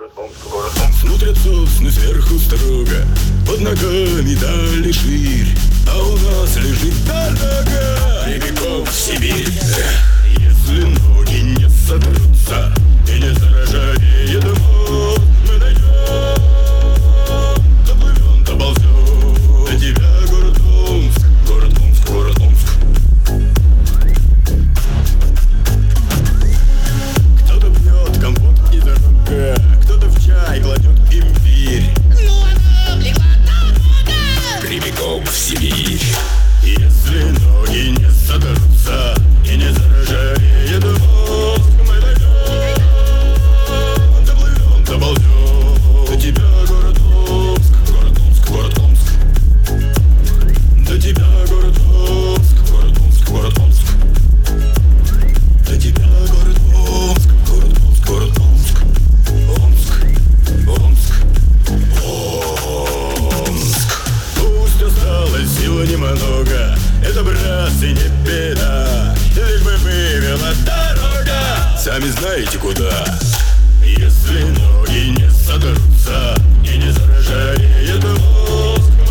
Смотрят сосны сверху строго, под ногами даль и ширь, а у нас лежит дорога прямиком в Сибирь. Если ноги не сотрутся и не заржавеет мост, мы дойдем, доплывем, доползем до тебя, город Омск, город Омск, город Омск. Кто-то пьет компот из рога, кто-то в чай кладет имбирь. Ну она облегла дорога Прямиком в Сибирь. Если ноги не сотрутся и не заржавеет мозг, мы дойдем, доплывем, доползем до тебя, город Омск, город Омск, город Омск. До тебя, город Омск, город Омск, город Омск. До тебя, город Омск, город Омск, город Омск. Омск, Омск, Омск. Пусть осталось силы немного, это, братцы, не беда, лишь бы вывела дорога, сами знаете куда. Если ноги не сотрутся и не заржавеет мозг,